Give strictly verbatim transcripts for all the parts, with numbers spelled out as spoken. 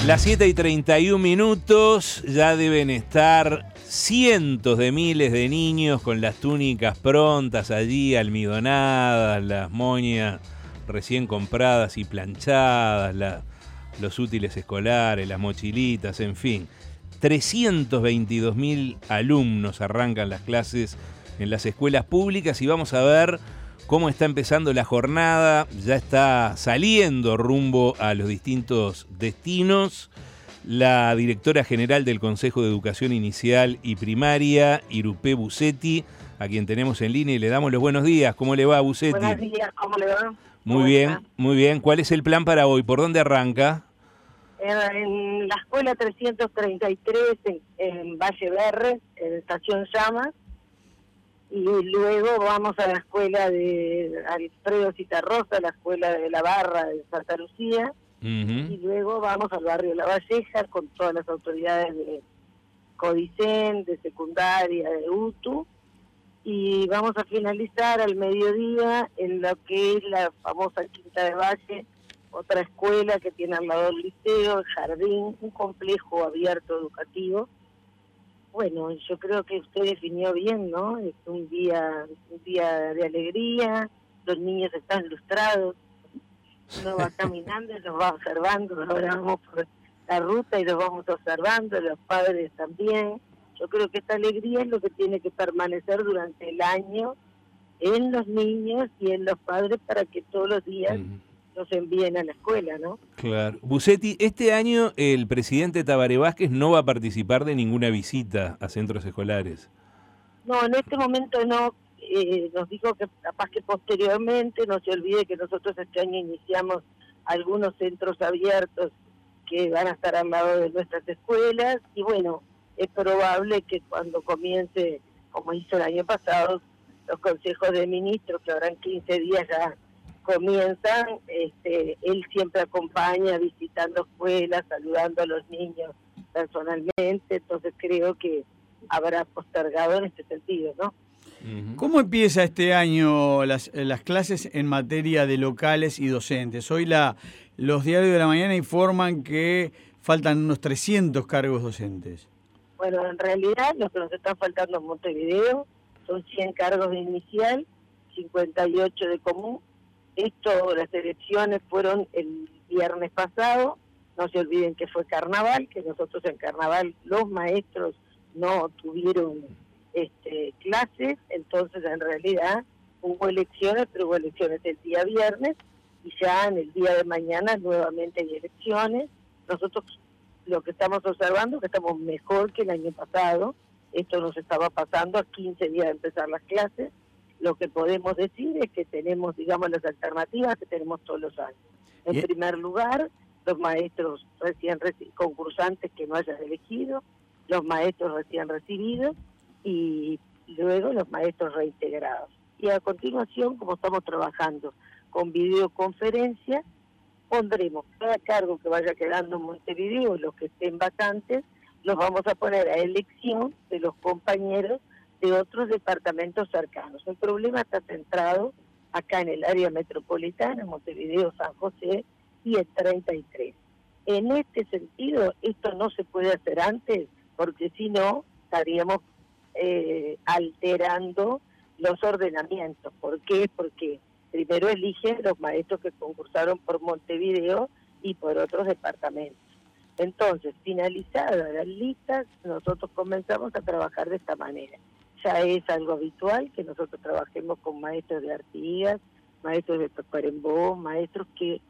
Las siete y treinta y un minutos, ya deben estar cientos de miles de niños con las túnicas prontas allí, almidonadas, las moñas recién compradas y planchadas, la, los útiles escolares, las mochilitas, en fin. trescientos veintidós mil alumnos arrancan las clases en las escuelas públicas y vamos a ver cómo está empezando la jornada. Ya está saliendo rumbo a los distintos destinos la directora general del Consejo de Educación Inicial y Primaria, Irupé Busetti, a quien tenemos en línea y le damos los buenos días. ¿Cómo le va, Busetti? Buenos días, ¿cómo le va? Muy bien, está? muy bien. ¿Cuál es el plan para hoy? ¿Por dónde arranca? En la escuela trescientos treinta y tres, en, en Valle Verde, en Estación Llamas, y luego vamos a la escuela de Alfredo Citarrosa, la escuela de la Barra de Santa Lucía, uh-huh. Y luego vamos al barrio La Valleja con todas las autoridades de Codicen, de secundaria, de U T U, y vamos a finalizar al mediodía en lo que es la famosa Quinta de Valle, otra escuela que tiene al lado del liceo, el jardín, un complejo abierto educativo. Bueno, yo creo que usted definió bien, ¿no? Es un día, un día de alegría, los niños están lustrados, uno va caminando y los va observando, ahora vamos por la ruta y los vamos observando, los padres también. Yo creo que esta alegría es lo que tiene que permanecer durante el año en los niños y en los padres para que todos los días uh-huh. nos envíen a la escuela, ¿no? Claro. Busetti, este año el presidente Tabaré Vázquez no va a participar de ninguna visita a centros escolares. No, en este momento no. Eh, nos dijo que capaz que posteriormente, no se olvide que nosotros este año iniciamos algunos centros abiertos que van a estar al lado de nuestras escuelas, y bueno, es probable que cuando comience, como hizo el año pasado, los consejos de ministros, que ahora en quince días ya comienzan, este, él siempre acompaña visitando escuelas, saludando a los niños personalmente, entonces creo que habrá postergado en este sentido, ¿no? ¿Cómo empieza este año las, las clases en materia de locales y docentes? Hoy la, los diarios de la mañana informan que faltan unos trescientos cargos docentes. Bueno, en realidad lo que nos está faltando en Montevideo son cien cargos de inicial, cincuenta y ocho de común. Esto, las elecciones fueron el viernes pasado, no se olviden que fue carnaval, que nosotros en carnaval los maestros no tuvieron este, clases, entonces en realidad hubo elecciones, pero hubo elecciones el día viernes, y ya en el día de mañana nuevamente hay elecciones. Nosotros lo que estamos observando es que estamos mejor que el año pasado, esto nos estaba pasando a quince días de empezar las clases. Lo que podemos decir es que tenemos, digamos, las alternativas que tenemos todos los años. En yeah. primer lugar, los maestros recién reci- concursantes que no hayan elegido, los maestros recién recibidos y luego los maestros reintegrados. Y a continuación, como estamos trabajando con videoconferencia, pondremos cada cargo que vaya quedando en Montevideo, los que estén vacantes, los vamos a poner a elección de los compañeros de otros departamentos cercanos. El problema está centrado acá en el área metropolitana, en Montevideo, San José y el treinta y tres. En este sentido, esto no se puede hacer antes, porque si no, estaríamos eh, alterando los ordenamientos. ¿Por qué? Porque primero eligen los maestros que concursaron por Montevideo y por otros departamentos. Entonces, finalizadas las listas, nosotros comenzamos a trabajar de esta manera. Ya es algo habitual que nosotros trabajemos con maestros de Artigas, maestros de Tacuarembó, maestros que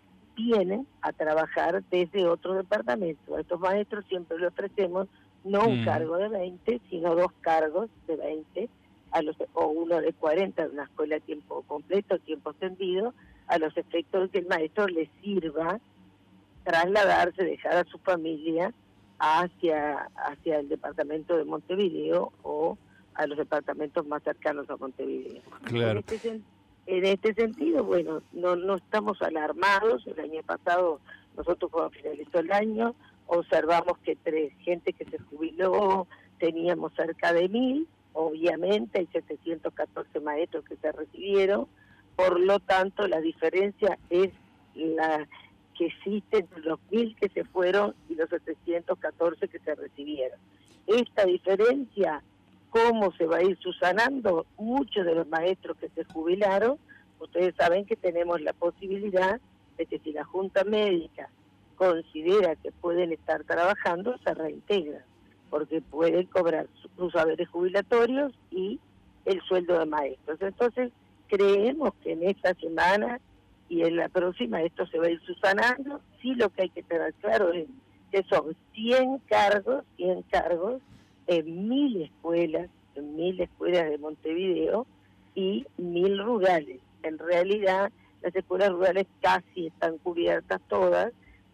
vienen a trabajar desde otro departamento. A estos maestros siempre le ofrecemos no un mm. cargo de veinte, sino dos cargos de veinte, a los, o uno de cuarenta, de una escuela a tiempo completo, tiempo extendido, a los efectos de que el maestro le sirva trasladarse, dejar a su familia hacia, hacia el departamento de Montevideo o a los departamentos más cercanos a Montevideo. Claro. En este, en este sentido, bueno, no, no estamos alarmados. El año pasado, nosotros cuando finalizó el año, observamos que entre gente que se jubiló, teníamos cerca de mil, obviamente hay setecientos catorce maestros que se recibieron, por lo tanto la diferencia es la que existe entre los mil que se fueron y los setecientos catorce que se recibieron. Esta diferencia, ¿cómo se va a ir subsanando? Muchos de los maestros que se jubilaron, ustedes saben que tenemos la posibilidad de que si la Junta Médica considera que pueden estar trabajando, se reintegran, porque pueden cobrar sus haberes jubilatorios y el sueldo de maestros. Entonces, creemos que en esta semana y en la próxima esto se va a ir subsanando. Sí, lo que hay que tener claro es que son cien cargos, cien cargos en mil escuelas, en mil escuelas de Montevideo y mil rurales. En realidad, las escuelas rurales casi están cubiertas todas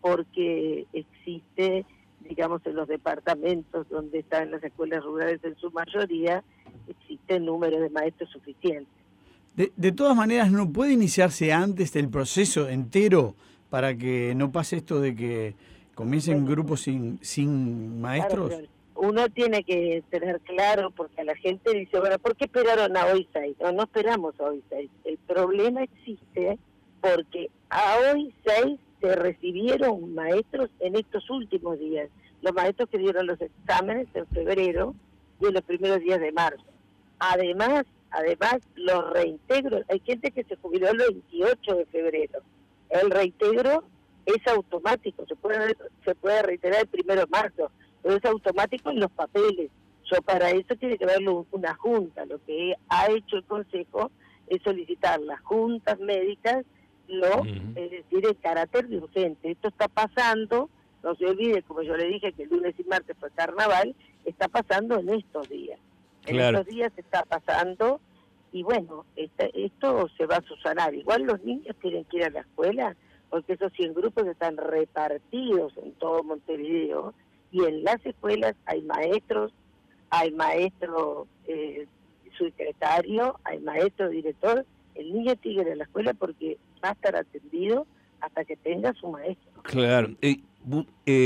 porque existe, digamos, en los departamentos donde están las escuelas rurales en su mayoría, existe número de maestros suficiente. De, de todas maneras, ¿no puede iniciarse antes del proceso entero para que no pase esto de que comiencen bueno, grupos sin, sin maestros? Claro, uno tiene que tener claro, porque a la gente dice, bueno, ¿por qué esperaron a hoy seis? No, no esperamos a hoy seis. El problema existe porque a hoy seis se recibieron maestros en estos últimos días. Los maestros que dieron los exámenes en febrero y en los primeros días de marzo. Además, además los reintegros, hay gente que se jubiló el veintiocho de febrero. El reintegro es automático, se puede se puede reiterar el primero de marzo, pero es automático en los papeles. Yo para eso tiene que verlo una junta. Lo que ha hecho el Consejo es solicitar las juntas médicas, lo, uh-huh. es decir, el carácter de urgente. Esto está pasando, no se olvide, como yo le dije, que el lunes y martes fue carnaval, está pasando en estos días. Claro. En estos días se está pasando y bueno, esta, esto se va a subsanar. Igual los niños tienen que ir a la escuela porque esos cien grupos están repartidos en todo Montevideo y en las escuelas hay maestros, hay maestro eh, secretario, hay maestro director. El niño tiene que ir a la escuela porque va a estar atendido hasta que tenga su maestro. Claro. Eh, Bu,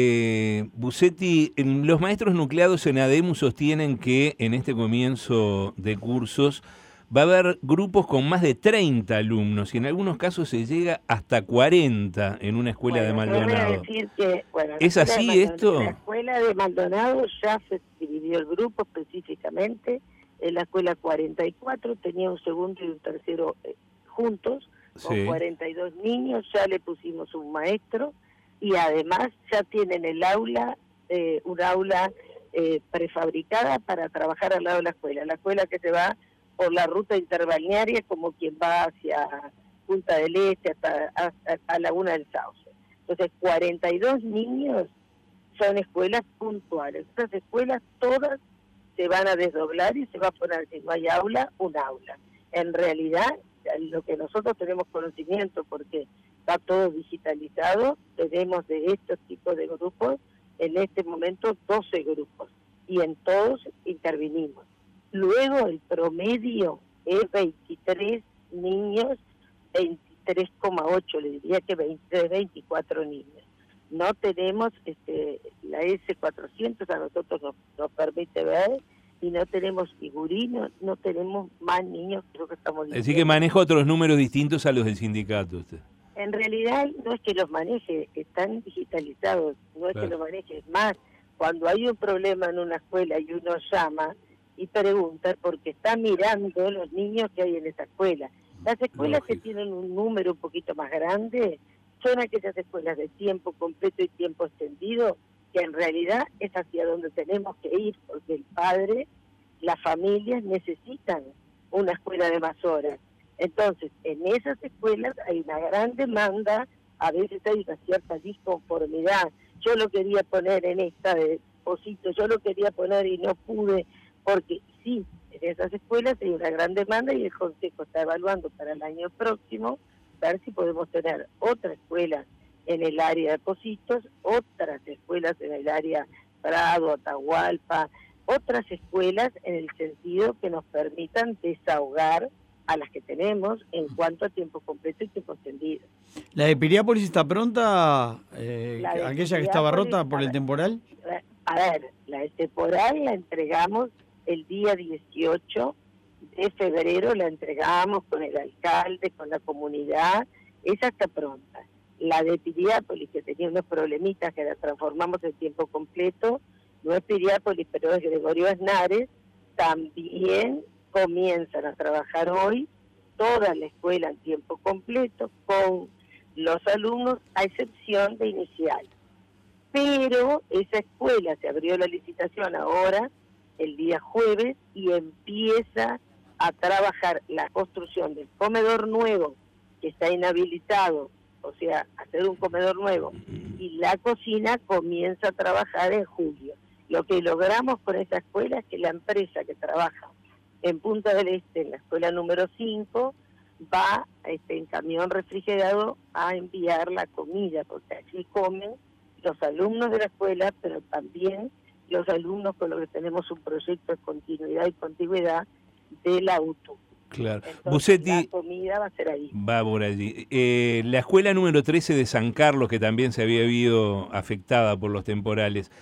eh, Busetti, los maestros nucleados en ADEMU sostienen que en este comienzo de cursos va a haber grupos con más de treinta alumnos y en algunos casos se llega hasta cuarenta en una escuela bueno, de Maldonado. Voy a decir que, bueno, ¿Es así de esto? En la escuela de Maldonado ya se dividió el grupo específicamente. En la escuela cuarenta y cuatro tenía un segundo y un tercero eh, juntos, con sí. cuarenta y dos niños, ya le pusimos un maestro. Y además ya tienen el aula, eh, un aula eh, prefabricada para trabajar al lado de la escuela. La escuela que se va por la ruta interbalnearia como quien va hacia Punta del Este, hasta, hasta a Laguna del Sauce. Entonces, cuarenta y dos niños son escuelas puntuales. Estas escuelas todas se van a desdoblar y se va a poner, si no hay aula, un aula. En realidad, lo que nosotros tenemos conocimiento, porque está todo digitalizado, tenemos de estos tipos de grupos, en este momento doce grupos, y en todos intervinimos. Luego el promedio es veintitrés niños, veintitrés coma ocho, le diría que veintitrés, veinticuatro niños. No tenemos este, la ese cuatrocientos, a nosotros nos, nos permite ver, y no tenemos figurinos, no tenemos más niños, creo que estamos diciendo. Así que maneja otros números distintos a los del sindicato usted. En realidad no es que los maneje, están digitalizados, no es claro. que los maneje, es más, cuando hay un problema en una escuela y uno llama y pregunta porque está mirando los niños que hay en esa escuela. Las escuelas Lógico. que tienen un número un poquito más grande son aquellas escuelas de tiempo completo y tiempo extendido, que en realidad es hacia donde tenemos que ir, porque el padre, las familias necesitan una escuela de más horas. Entonces, en esas escuelas hay una gran demanda, a veces hay una cierta disconformidad. Yo lo quería poner en esta de Posito, yo lo quería poner y no pude, porque sí, en esas escuelas hay una gran demanda y el Consejo está evaluando para el año próximo ver si podemos tener otra escuela en el área de Positos, otras escuelas en el área Prado, Atahualpa, otras escuelas en el sentido que nos permitan desahogar a las que tenemos en cuanto a tiempo completo y tiempo extendido. ¿La de Piriápolis está pronta? Eh, La de ¿Aquella que estaba rota por a el temporal? Ver, a ver, la de temporal la entregamos el día dieciocho de febrero, la entregamos con el alcalde, con la comunidad, esa está pronta. La de Piriápolis, que tenía unos problemitas que la transformamos en tiempo completo, no es Piriápolis, pero es Gregorio Aznares, también comienzan a trabajar hoy toda la escuela en tiempo completo con los alumnos, a excepción de inicial. Pero esa escuela se abrió la licitación ahora, el día jueves, y empieza a trabajar la construcción del comedor nuevo, que está inhabilitado, o sea, hacer un comedor nuevo, y la cocina comienza a trabajar en julio. Lo que logramos con esa escuela es que la empresa que trabaja en Punta del Este, en la escuela número cinco, va este, en camión refrigerado a enviar la comida, porque allí comen los alumnos de la escuela, pero también los alumnos con los que tenemos un proyecto de continuidad y contigüidad del auto. Claro. Entonces, Busetti, la comida va a ser ahí. Va por allí. Eh, la escuela número trece de San Carlos, que también se había habido afectada por los temporales,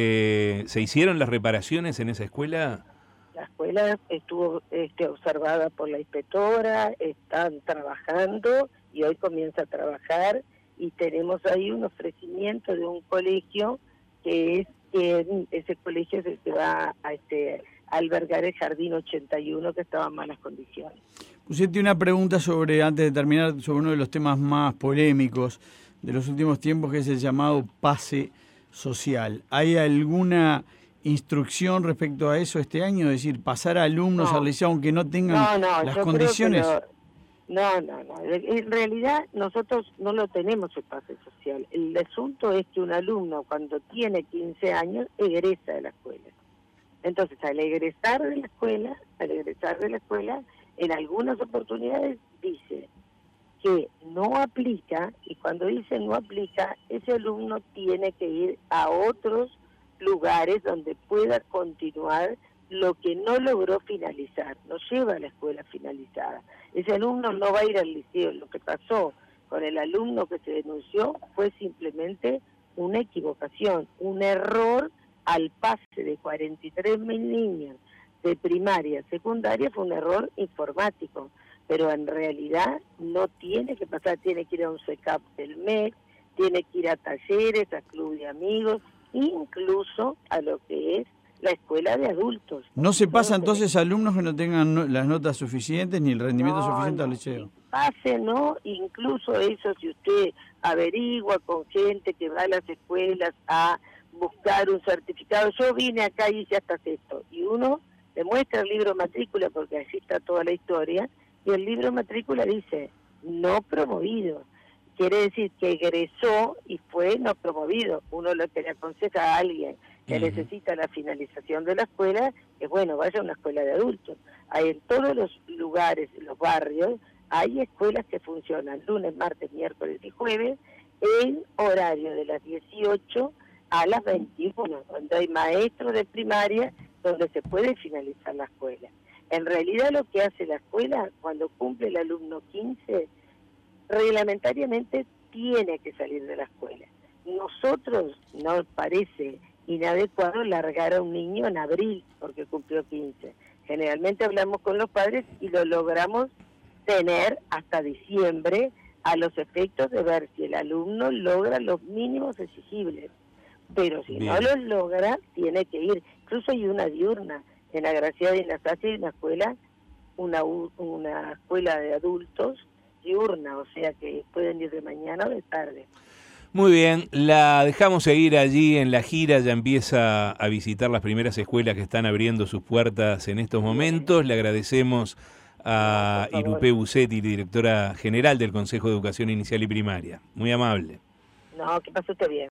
eh, ¿se hicieron las reparaciones en esa escuela? La escuela estuvo este, observada por la inspectora, están trabajando y hoy comienza a trabajar, y tenemos ahí un ofrecimiento de un colegio que es que ese colegio es el que va a este, albergar el Jardín ochenta y uno, que estaba en malas condiciones. Busetti, una pregunta sobre, antes de terminar, sobre uno de los temas más polémicos de los últimos tiempos, que es el llamado pase social. ¿Hay alguna instrucción respecto a eso este año? Es decir, pasar a alumnos no. al liceo aunque no tengan no, no, las yo condiciones. Creo que lo, no, no, no. En realidad nosotros no lo tenemos el pase social. El asunto es que un alumno cuando tiene quince años egresa de la escuela. Entonces, al egresar de la escuela, al egresar de la escuela, en algunas oportunidades dice que no aplica, y cuando dice no aplica, ese alumno tiene que ir a otros lugares donde pueda continuar lo que no logró finalizar, no lleva a la escuela finalizada. Ese alumno no va a ir al liceo. Lo que pasó con el alumno que se denunció fue simplemente una equivocación, un error al pase de cuarenta y tres mil niños de primaria a secundaria, fue un error informático, pero en realidad no tiene que pasar, tiene que ir a un C E C A P del M E C, tiene que ir a talleres, a club de amigos, incluso a lo que es la escuela de adultos. ¿No se pasa entonces a alumnos que no tengan no, las notas suficientes ni el rendimiento no, suficiente no, al liceo? Pase, ¿no? Incluso eso, si usted averigua con gente que va a las escuelas a buscar un certificado. Yo vine acá y hice hasta esto. Y uno le muestra el libro matrícula, porque allí está toda la historia, y el libro matrícula dice, no promovido. Quiere decir que egresó y fue no promovido. Uno lo que le aconseja a alguien que uh-huh. necesita la finalización de la escuela es, bueno, vaya a una escuela de adultos. Hay en todos los lugares, en los barrios, hay escuelas que funcionan lunes, martes, miércoles y jueves en horario de las dieciocho a las veintiuno, donde hay maestros de primaria, donde se puede finalizar la escuela. En realidad lo que hace la escuela, cuando cumple el alumno quince, reglamentariamente tiene que salir de la escuela. Nosotros nos parece inadecuado largar a un niño en abril porque cumplió quince. Generalmente hablamos con los padres y lo logramos tener hasta diciembre a los efectos de ver si el alumno logra los mínimos exigibles. Pero si Bien. no los logra, tiene que ir. Incluso hay una diurna. En Agraciada y en la Salle hay una escuela, una, una escuela de adultos diurna, o sea que pueden ir de mañana o de tarde. Muy bien, la dejamos seguir allí en la gira, ya empieza a visitar las primeras escuelas que están abriendo sus puertas en estos momentos. Le agradecemos a no, Irupé Busetti, directora general del Consejo de Educación Inicial y Primaria. Muy amable. No, que pase usted bien.